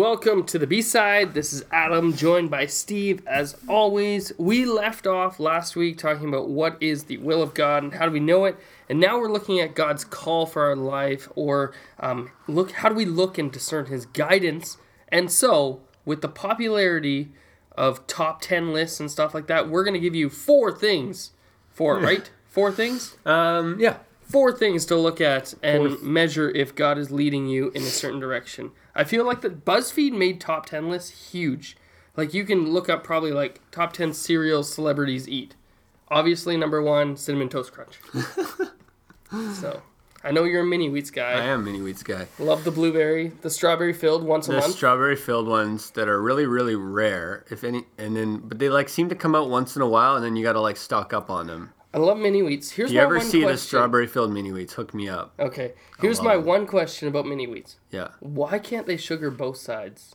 welcome to the B-side. This is Adam, joined by Steve. As always, we left off last week talking about what is the will of God and how do we know it, and now we're looking at God's call for our life, or how do we look and discern His guidance. And so, with the popularity of top 10 lists and stuff like that, we're going to give you four things for it, right? Four things? Yeah. Four things to look at and measure if God is leading you in a certain direction. I feel like that BuzzFeed made top 10 lists huge. Like, you can look up probably like top 10 cereals celebrities eat. Obviously, number one, Cinnamon Toast Crunch. So, I know you're a mini wheats guy. I am a mini wheats guy. Love the blueberry, the strawberry filled once a month. The strawberry filled ones that are really, really rare, if any, but they like seem to come out once in a while, and then you got to like stock up on them. I love mini wheats. Here's if you my ever one see question. the strawberry filled mini wheats, hook me up. Okay. Here's my one question about mini wheats. Yeah. Why can't they sugar both sides?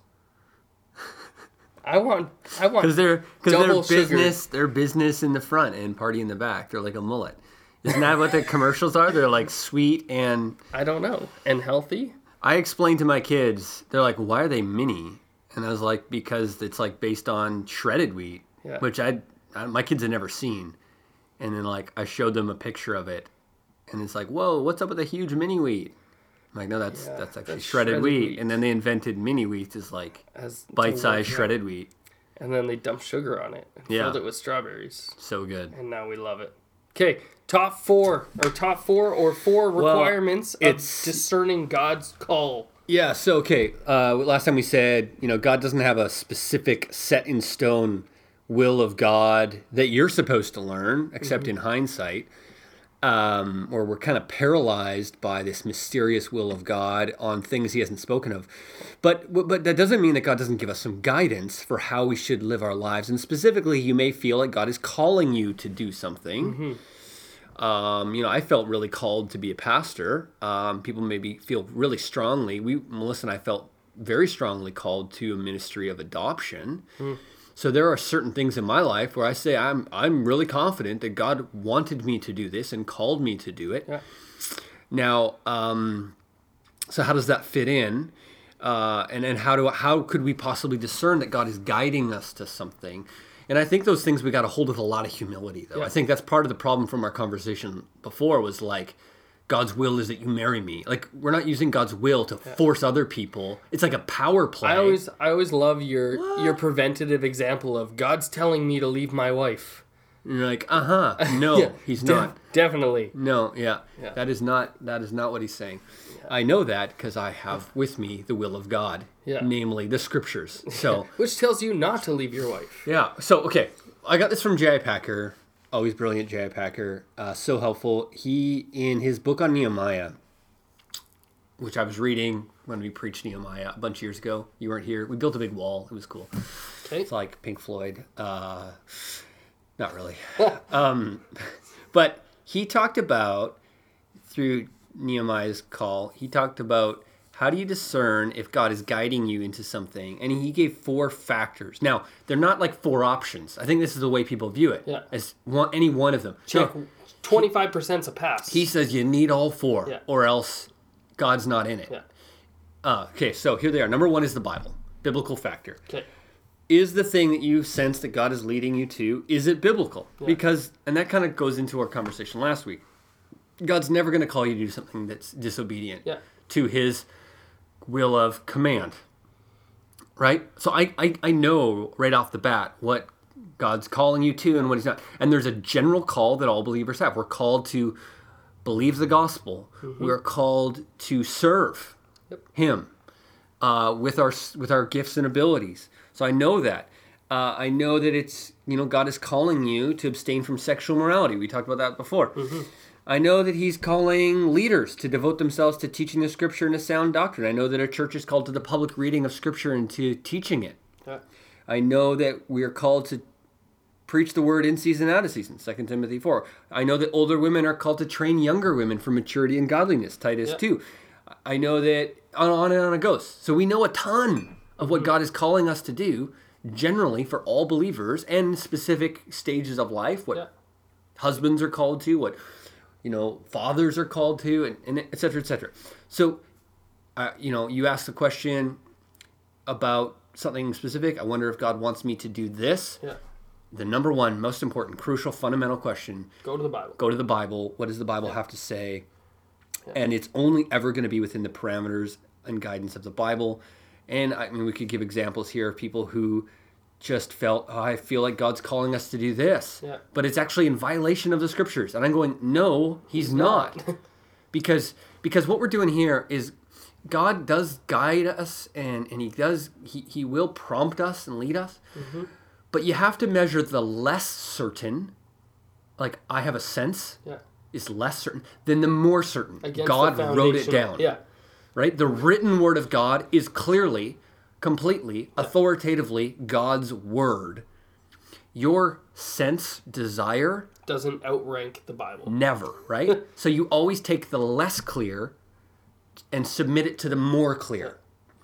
I want because they're double business. sugar. They're business in the front and party in the back. They're like a mullet. Isn't that what the commercials are? They're like sweet and I don't know, and healthy. I explained to my kids. They're like, "Why are they mini?" And I was like, "Because it's like based on shredded wheat, which my kids had never seen." And then, like, I showed them a picture of it. And it's like, whoa, what's up with a huge mini wheat? I'm like, no, that's actually shredded wheat. And then they invented mini wheat as, like, bite-sized shredded wheat. And then they dumped sugar on it and filled it with strawberries. So good. And now we love it. Okay, top four requirements of discerning God's call. Yeah, so, okay, last time we said, God doesn't have a specific set-in-stone will of God that you're supposed to learn, except in hindsight, or we're kind of paralyzed by this mysterious will of God on things He hasn't spoken of. But that doesn't mean that God doesn't give us some guidance for how we should live our lives. And specifically, you may feel like God is calling you to do something. I felt really called to be a pastor. People maybe feel really strongly. Melissa and I felt very strongly called to a ministry of adoption. So there are certain things in my life where I say I'm really confident that God wanted me to do this and called me to do it. Yeah. Now, so how does that fit in? And how could we possibly discern that God is guiding us to something? And I think those things we got to hold with a lot of humility, though. Yeah. I think that's part of the problem from our conversation before was like, God's will is that you marry me. Like, we're not using God's will to force other people. It's like a power play. I always love your preventative example of God's telling me to leave my wife. And you're like, no, He's not. Definitely. No, yeah. That is not what He's saying. Yeah. I know that because I have with me the will of God, namely the Scriptures. So, which tells you not to leave your wife. Yeah. So, okay, I got this from J.I. Packer. Always brilliant, J.I. Packer. So helpful. He, in his book on Nehemiah, which I was reading when we preached Nehemiah a bunch of years ago. You weren't here. We built a big wall. It was cool. Okay. It's like Pink Floyd. Not really. But he talked about, through Nehemiah's call, he talked about how do you discern if God is guiding you into something? And he gave 4 factors. Now, they're not like 4 options. I think this is the way people view it. Yeah. As any one of them. Check. 25%'s a pass. He says you need all 4 or else God's not in it. Yeah. Okay, so here they are. Number 1 is the Bible. Biblical factor. Okay. Is the thing that you sense that God is leading you to, is it biblical? Yeah. Because, and that kind of goes into our conversation last week. God's never going to call you to do something that's disobedient to His will of command, right? So I know right off the bat what God's calling you to and what He's not. And there's a general call that all believers have. We're called to believe the gospel. We're called to serve Him with our gifts and abilities. So I know that. I know that it's, God is calling you to abstain from sexual morality. We talked about that before. I know that He's calling leaders to devote themselves to teaching the Scripture and a sound doctrine. I know that a church is called to the public reading of Scripture and to teaching it. Yeah. I know that we are called to preach the word in season and out of season, 2 Timothy 4. I know that older women are called to train younger women for maturity and godliness, Titus 2. I know that on and on it goes. So we know a ton of what God is calling us to do, generally for all believers and specific stages of life, what husbands are called to, what fathers are called to, and et cetera, et cetera. So, you ask the question, about something specific, I wonder if God wants me to do this. Yeah. The number one, most important, crucial, fundamental question. Go to the Bible. Go to the Bible. What does the Bible have to say? Yeah. And it's only ever going to be within the parameters and guidance of the Bible. And I mean, we could give examples here of people who just felt, oh, I feel like God's calling us to do this. Yeah. But it's actually in violation of the scriptures. And I'm going, no, he's not. because what we're doing here is God does guide us and he will prompt us and lead us. Mm-hmm. But you have to measure the less certain, like I have a sense, is less certain than the more certain. Against God wrote it down. Yeah. Right? The written word of God is clearly, completely, authoritatively God's word. Your sense, desire... doesn't outrank the Bible. Never, right? So you always take the less clear and submit it to the more clear. Yeah.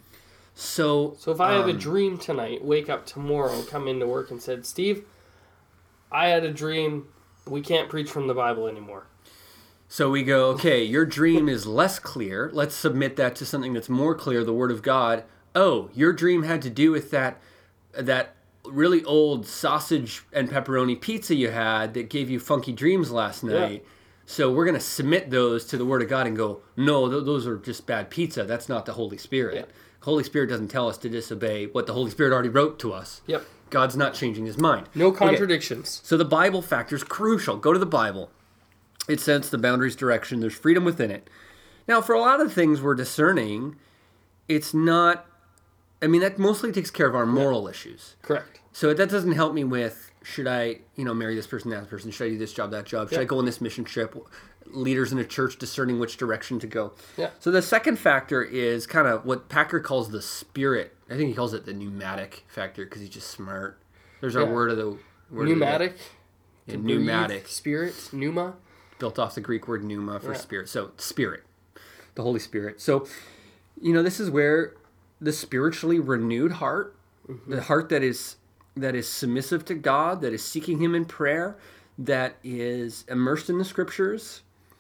So if I have a dream tonight, wake up tomorrow, come into work and said, Steve, I had a dream, we can't preach from the Bible anymore. So we go, okay, your dream is less clear. Let's submit that to something that's more clear, the Word of God. Oh, your dream had to do with that really old sausage and pepperoni pizza you had that gave you funky dreams last night. Yeah. So we're going to submit those to the Word of God and go, no, those are just bad pizza. That's not the Holy Spirit. Yeah. Holy Spirit doesn't tell us to disobey what the Holy Spirit already wrote to us. Yep. God's not changing his mind. No contradictions. Okay. So the Bible factor is crucial. Go to the Bible. It sets the boundaries, direction. There's freedom within it. Now, for a lot of things we're discerning, it's not... I mean, that mostly takes care of our moral issues. Correct. So that doesn't help me with, should I, marry this person, that person? Should I do this job, that job? Should I go on this mission trip? Leaders in a church discerning which direction to go. Yeah. So the second factor is kind of what Packer calls the spirit. I think he calls it the pneumatic factor because he's just smart. There's our word of the... Pneumatic? Pneumatic. Spirit? Pneuma? Built off the Greek word pneuma for spirit. So spirit. The Holy Spirit. So, this is where the spiritually renewed heart, the heart that is submissive to God, that is seeking him in prayer, that is immersed in the scriptures,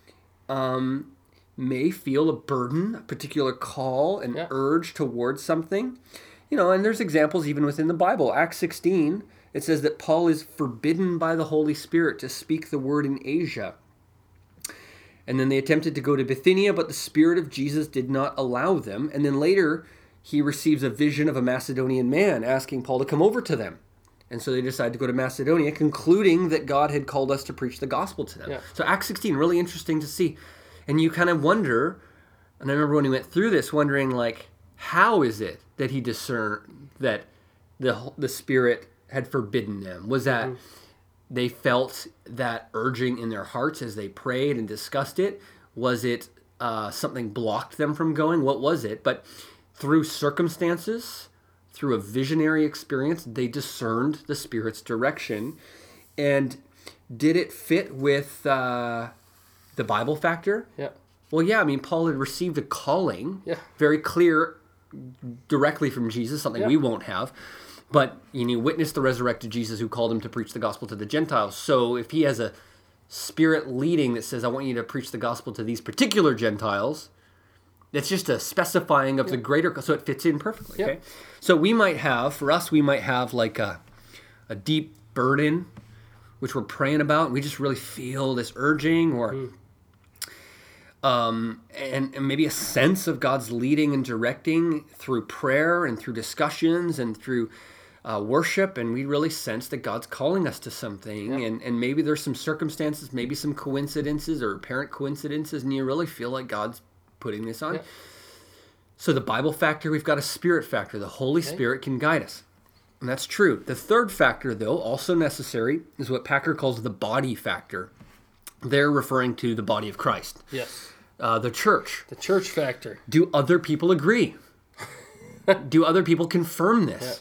may feel a burden, a particular call, an urge towards something. And there's examples even within the Bible. Acts 16, it says that Paul is forbidden by the Holy Spirit to speak the word in Asia. And then they attempted to go to Bithynia, but the Spirit of Jesus did not allow them. And then later, he receives a vision of a Macedonian man asking Paul to come over to them. And so they decided to go to Macedonia, concluding that God had called us to preach the gospel to them. Yeah. So Acts 16, really interesting to see. And you kind of wonder, and I remember when he went through this, wondering, how is it that he discerned that the Spirit had forbidden them? Was that they felt that urging in their hearts as they prayed and discussed it? Was it something blocked them from going? What was it? But through circumstances, through a visionary experience, they discerned the Spirit's direction. And did it fit with the Bible factor? Yeah. Well, yeah, Paul had received a calling, very clear, directly from Jesus, something we won't have. But he witnessed the resurrected Jesus who called him to preach the gospel to the Gentiles. So if he has a spirit leading that says, I want you to preach the gospel to these particular Gentiles, it's just a specifying of the greater, so it fits in perfectly. Okay, so we might have like a deep burden, which we're praying about, and we just really feel this urging, or and maybe a sense of God's leading and directing through prayer and through discussions and through worship, and we really sense that God's calling us to something, and maybe there's some circumstances, maybe some coincidences or apparent coincidences, and you really feel like God's putting this on. Yeah. So the Bible factor, we've got a spirit factor. The Holy Spirit can guide us. And that's true. The third factor, though, also necessary, is what Packer calls the body factor. They're referring to the body of Christ. Yes. The church. The church factor. Do other people agree? Do other people confirm this?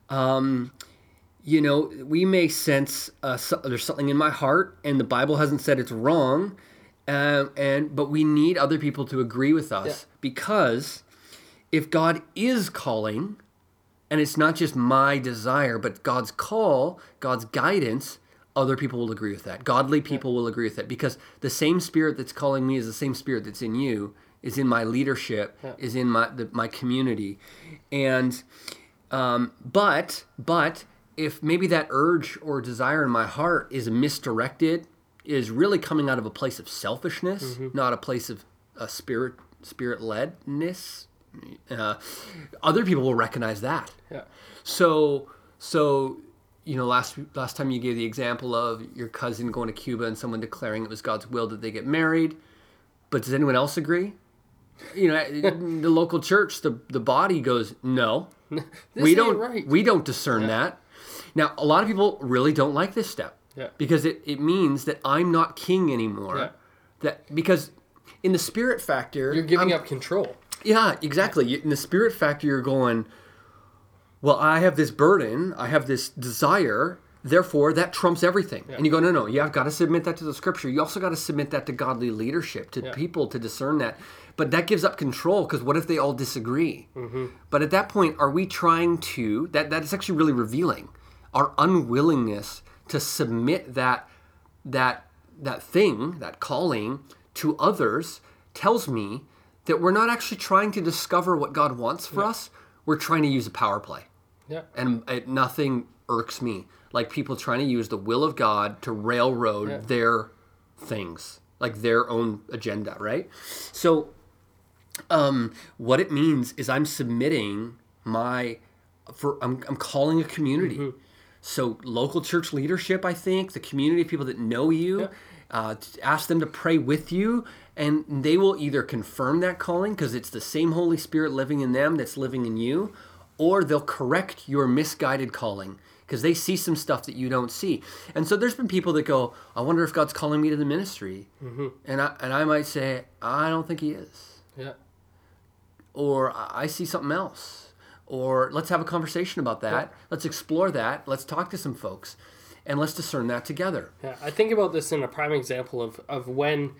Yeah. We may sense there's something in my heart, and the Bible hasn't said it's wrong, but we need other people to agree with us, because if God is calling, and it's not just my desire, but God's call, God's guidance, other people will agree with that. Godly people will agree with that, because the same Spirit that's calling me is the same Spirit that's in you, is in my leadership, is in my community. And but if maybe that urge or desire in my heart is misdirected, is really coming out of a place of selfishness, not a place of spirit-ledness, other people will recognize that. Yeah. So last time you gave the example of your cousin going to Cuba and someone declaring it was God's will that they get married, but does anyone else agree? The local church, the body goes, no, we don't discern that. Now, a lot of people really don't like this step because it means that I'm not king anymore. Because in the spirit factor, you're giving up control. Yeah, exactly. In the spirit factor, you're going, well, I have this burden, I have this desire, therefore that trumps everything. And you go, no, you've got to submit that to the scripture. You also got to submit that to godly leadership, to people to discern that. But that gives up control, because what if they all disagree? But at that point, are we trying to, that is actually really revealing our unwillingness to submit that thing, that calling, to others, tells me that we're not actually trying to discover what God wants for us. We're trying to use a power play. Yeah. And nothing irks me like people trying to use the will of God to railroad their things, like their own agenda, right? So what it means is I'm submitting I'm calling a community. So local church leadership, I think, the community of people that know you, ask them to pray with you, and they will either confirm that calling because it's the same Holy Spirit living in them that's living in you, or they'll correct your misguided calling because they see some stuff that you don't see. And so there's been people that go, I wonder if God's calling me to the ministry. And I might say, I don't think he is. Yeah. Or I see something else. Or let's have a conversation about that. Yeah. Let's explore that. Let's talk to some folks. And let's discern that together. Yeah, I think about this in a prime example of when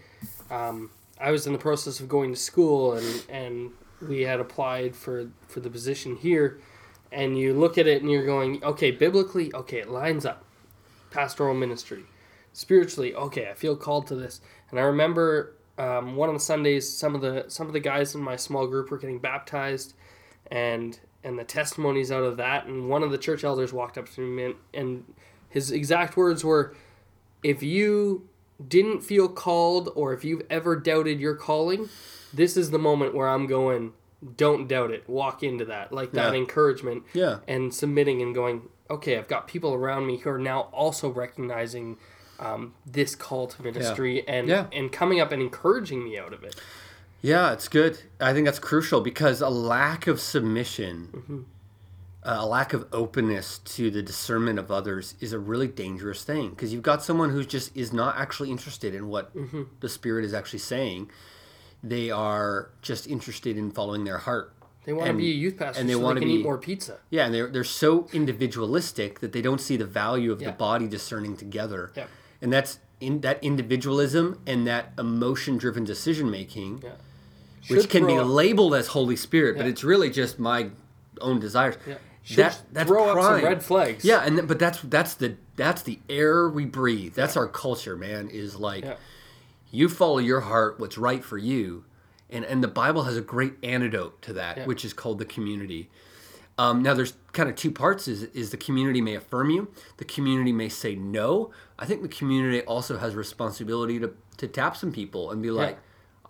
I was in the process of going to school and we had applied for the position here. And you look at it and you're going, okay, biblically, okay, it lines up. Pastoral ministry. Spiritually, okay, I feel called to this. And I remember one of the Sundays, some of the guys in my small group were getting baptized, and the testimonies out of that. And one of the church elders walked up to me and his exact words were, if you didn't feel called or if you've ever doubted your calling, this is the moment where I'm going, don't doubt it. Walk into that. Like that encouragement and submitting and going, okay, I've got people around me who are now also recognizing this call to ministry and coming up and encouraging me out of it. Yeah, it's good. I think that's crucial because a lack of submission, a lack of openness to the discernment of others is a really dangerous thing because you've got someone who just is not actually interested in what the Spirit is actually saying. They are just interested in following their heart. They want to be a youth pastor and they want to eat more pizza. Yeah, and they're so individualistic that they don't see the value of the body discerning together. Yeah. And that's in that individualism and that emotion-driven decision-making, which can be labeled as Holy Spirit, but it's really just my own desires. Yeah. That's throw up some red flags. Yeah, but that's the air we breathe. That's our culture, man. Is like you follow your heart, what's right for you, and the Bible has a great antidote to that, which is called the community. Now, there's kind of two parts. Is the community may affirm you, the community may say no. I think the community also has responsibility to tap some people and be like,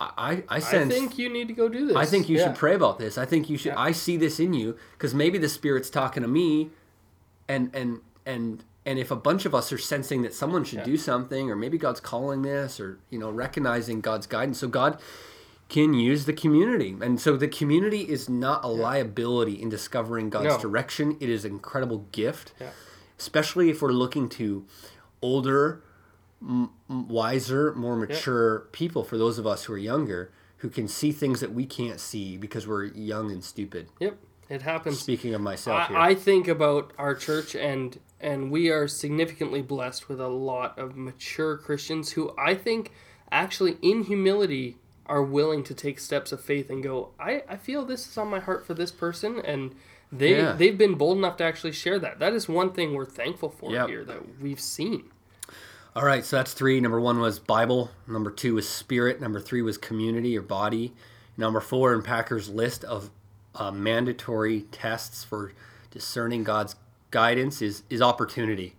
I sense. I think you need to go do this. I think you should pray about this. I think you should. I see this in you because maybe the Spirit's talking to me, and if a bunch of us are sensing that someone should do something, or maybe God's calling this, or recognizing God's guidance, so God can use the community, and so the community is not a liability in discovering God's direction. It is an incredible gift, especially if we're looking to older, wiser, more mature people, for those of us who are younger, who can see things that we can't see because we're young and stupid. Yep, it happens. Speaking of myself here. I think about our church, and we are significantly blessed with a lot of mature Christians who I think actually in humility are willing to take steps of faith and go, I feel this is on my heart for this person, and they've been bold enough to actually share that. That is one thing we're thankful for here that we've seen. All right, so that's 3. Number 1 was Bible. Number 2 was Spirit. Number 3 was community or body. Number 4 in Packer's list of mandatory tests for discerning God's guidance is opportunity.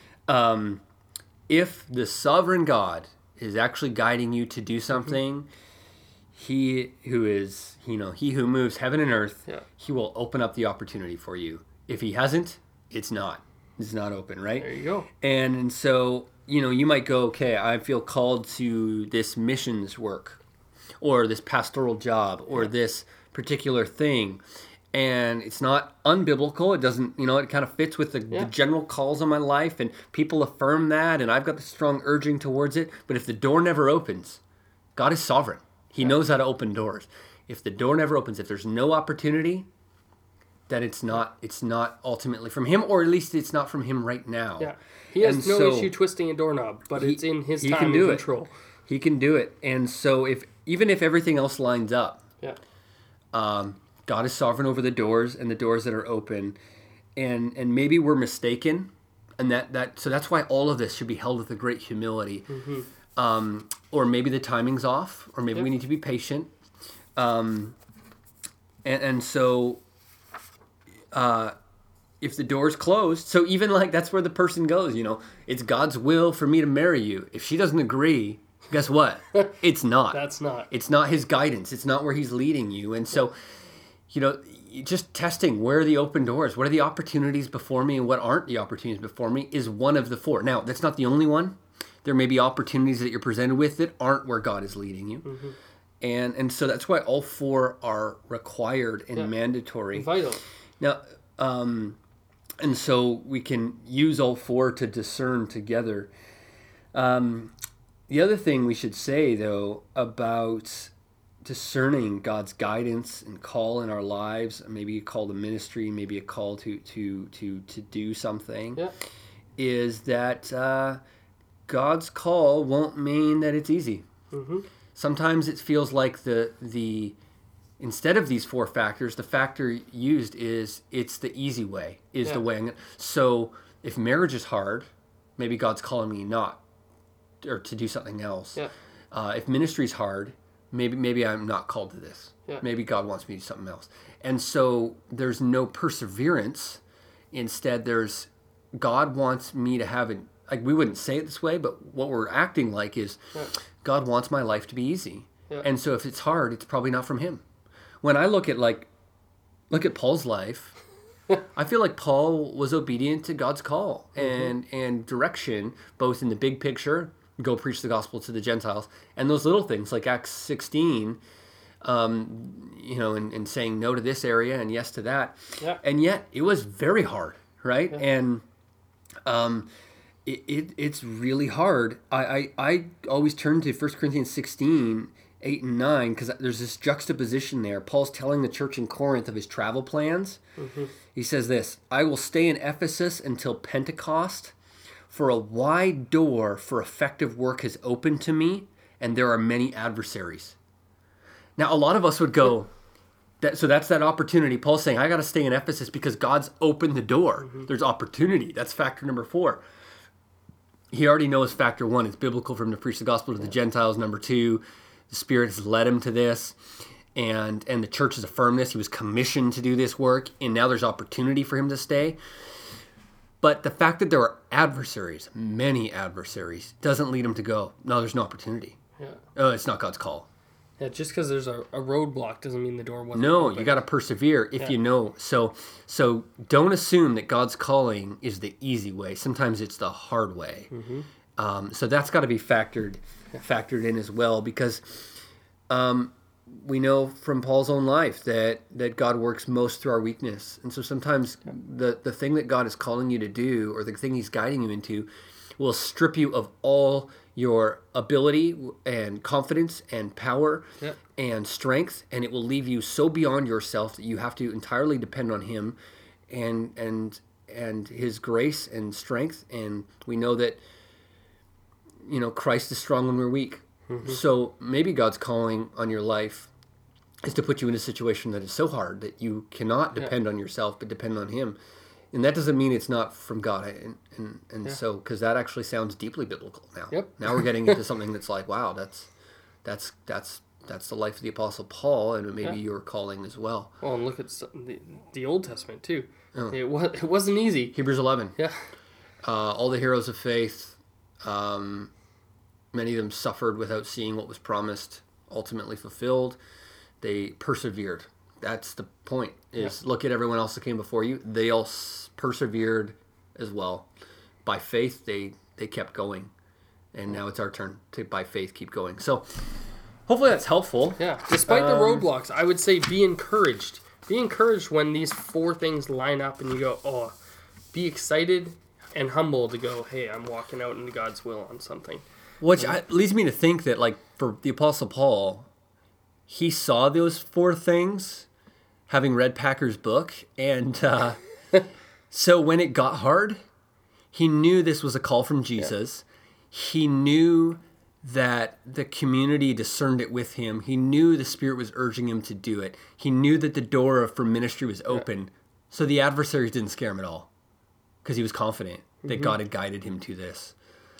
If the sovereign God is actually guiding you to do something, he who moves heaven and earth, he will open up the opportunity for you. If he hasn't, it's not open, right? There you go. And so, you might go, okay, I feel called to this missions work or this pastoral job or this particular thing. And it's not unbiblical. It doesn't, it kind of fits with the general calls on my life, and people affirm that, and I've got the strong urging towards it. But if the door never opens, God is sovereign. He knows how to open doors. If the door never opens, if there's no opportunity, then it's not ultimately from him, or at least it's not from him right now. Yeah. He has no issue twisting a doorknob, but it's in his time and control. He can do it. And so even if everything else lines up, God is sovereign over the doors and the doors that are open. And maybe we're mistaken, and so that's why all of this should be held with a great humility. Or maybe the timing's off, or maybe we need to be patient. And so if the door's closed, so even that's where the person goes, it's God's will for me to marry you. If she doesn't agree, guess what? It's not. That's not. It's not his guidance. It's not where he's leading you. And so, just testing where are the open doors, what are the opportunities before me, and what aren't the opportunities before me is one of the 4. Now, that's not the only one. There may be opportunities that you're presented with that aren't where God is leading you. And so that's why all 4 are required and mandatory. Vital. Now, and so we can use all 4 to discern together. The other thing we should say, though, about discerning God's guidance and call in our lives, maybe a call to ministry, maybe a call to do something, is that God's call won't mean that it's easy. Sometimes it feels like the instead of these 4 factors, the factor used is it's the easy way, the way. So if marriage is hard, maybe God's calling me not, or to do something else. If ministry is hard, maybe I'm not called to this. Maybe God wants me to do something else. And so there's no perseverance. Instead, there's God wants me to have it. Like, we wouldn't say it this way, but what we're acting like is God wants my life to be easy. And so if it's hard, it's probably not from him. When I look at Paul's life, I feel like Paul was obedient to God's call and direction, both in the big picture, go preach the gospel to the Gentiles, and those little things like Acts 16, and saying no to this area and yes to that. And yet it was very hard, right? And it's really hard. I always turn to 1 Corinthians 16, 8 and 9, because there's this juxtaposition there. Paul's telling the church in Corinth of his travel plans. He says this: I will stay in Ephesus until Pentecost, for a wide door for effective work has opened to me, and there are many adversaries. Now, a lot of us would go, that's that opportunity. Paul's saying, I got to stay in Ephesus because God's opened the door. There's opportunity. That's factor number 4. He already knows factor 1. It's biblical for him to preach the gospel to the Gentiles. Number 2, the Spirit has led him to this. And the church has affirmed this. He was commissioned to do this work. And now there's opportunity for him to stay. But the fact that there are adversaries, many adversaries, doesn't lead him to go, no, there's no opportunity. Oh, it's not God's call. Yeah, just because there's a roadblock doesn't mean the door wasn't open. You got to persevere if you know. So don't assume that God's calling is the easy way. Sometimes it's the hard way. So that's got to be factored in as well, because we know from Paul's own life that God works most through our weakness. And so sometimes the thing that God is calling you to do, or the thing he's guiding you into, will strip you of all your ability and confidence and power and strength, and it will leave you so beyond yourself that you have to entirely depend on him and his grace and strength. And we know that Christ is strong when we're weak. So maybe God's calling on your life is to put you in a situation that is so hard that you cannot depend on yourself but depend on him. And that doesn't mean it's not from God. So, because that actually sounds deeply biblical now. Now we're getting into something that's like, wow, that's that's the life of the Apostle Paul, and maybe your calling as well. Well, and look at the Old Testament too. Oh. It wasn't easy. Hebrews 11. Yeah. All the heroes of faith, many of them suffered without seeing what was promised ultimately fulfilled. They persevered. That's the point, is look at everyone else that came before you. They all persevered as well. By faith, they kept going. And now it's our turn to, by faith, keep going. So hopefully that's helpful. Yeah. Despite the roadblocks, I would say be encouraged. Be encouraged when these 4 things line up and you go, oh, be excited and humble to go, hey, I'm walking out into God's will on something. Which leads me to think that, like, for the Apostle Paul, he saw those 4 things having read Packer's book. And so when it got hard, he knew this was a call from Jesus. Yeah. He knew that the community discerned it with him. He knew the Spirit was urging him to do it. He knew that the door for ministry was open. Yeah. So the adversaries didn't scare him at all, because he was confident that God had guided him to this.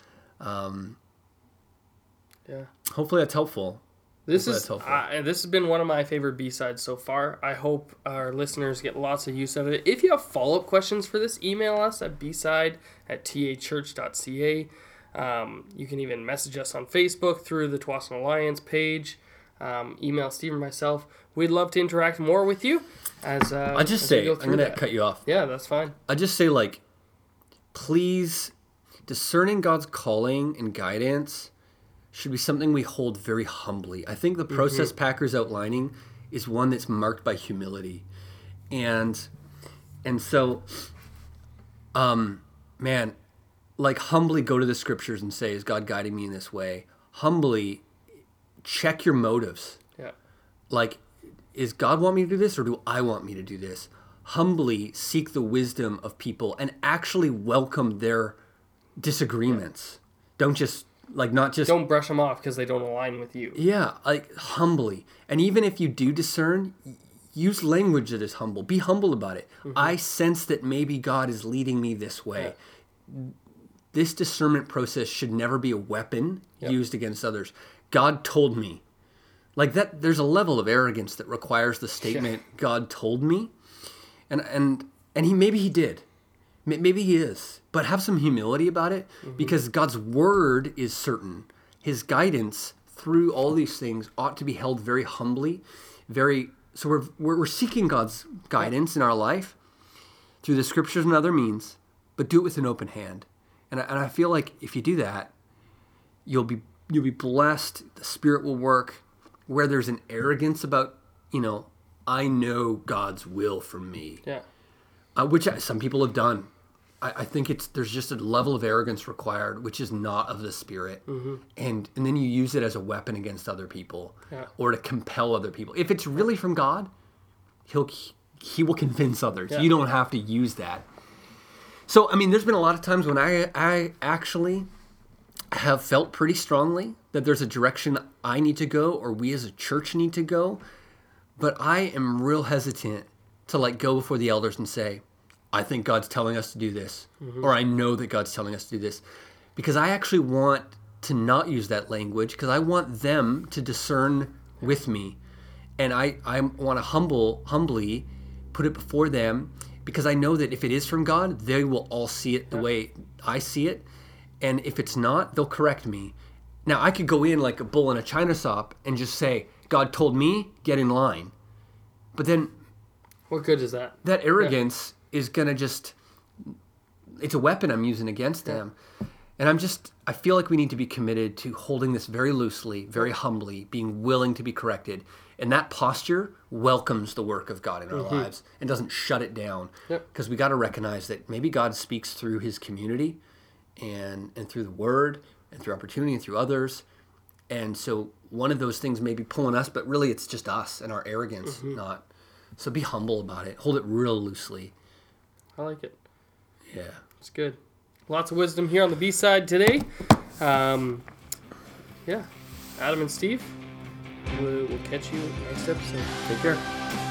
Hopefully that's helpful. This has been one of my favorite B-sides so far. I hope our listeners get lots of use of it. If you have follow-up questions for this, email us at bside@tahchurch.ca. You can even message us on Facebook through the Tsawwassen Alliance page. Email Steve or myself. We'd love to interact more with you. I'm going to cut you off. Yeah, that's fine. I just say, like, please, discerning God's calling and guidance should be something we hold very humbly. I think the process Packer's outlining is one that's marked by humility. And so, man, like, humbly go to the scriptures and say, is God guiding me in this way? Humbly check your motives. Yeah. Like, is God want me to do this, or do I want me to do this? Humbly seek the wisdom of people and actually welcome their disagreements. Don't brush them off because they don't align with you. Yeah, like, humbly. And even if you do discern, use language that is humble. Be humble about it. I sense that maybe God is leading me this way. Yeah. This discernment process should never be a weapon used against others. God told me. Like, that, there's a level of arrogance that requires the statement, God told me. And maybe he did. Maybe he is. But have some humility about it, because God's word is certain. His guidance through all these things ought to be held very humbly. So we're seeking God's guidance in our life through the scriptures and other means, but do it with an open hand. And I feel like if you do that, you'll be blessed. The Spirit will work. Where there's an arrogance about, I know God's will for me. Yeah. Which some people have done. I think there's just a level of arrogance required, which is not of the Spirit. And then you use it as a weapon against other people, or to compel other people. If it's really from God, he will convince others. Yeah. You don't have to use that. So, I mean, there's been a lot of times when I actually have felt pretty strongly that there's a direction I need to go, or we as a church need to go. But I am real hesitant to, like, go before the elders and say, I think God's telling us to do this, or I know that God's telling us to do this. Because I actually want to not use that language, because I want them to discern with me. And I want to humbly put it before them, because I know that if it is from God, they will all see it the way I see it. And if it's not, they'll correct me. Now, I could go in like a bull in a china shop and just say, God told me, get in line. But then... what good is that? That arrogance is going to just... it's a weapon I'm using against them. And I feel like we need to be committed to holding this very loosely, very humbly, being willing to be corrected. And that posture welcomes the work of God in our lives and doesn't shut it down. Because we got to recognize that maybe God speaks through his community and through the word and through opportunity and through others. And so one of those things may be pulling us, but really it's just us and our arrogance, not. So be humble about it. Hold it real loosely. I like it. Yeah. It's good. Lots of wisdom here on the B-side today. Adam and Steve, we'll catch you next episode. Take care.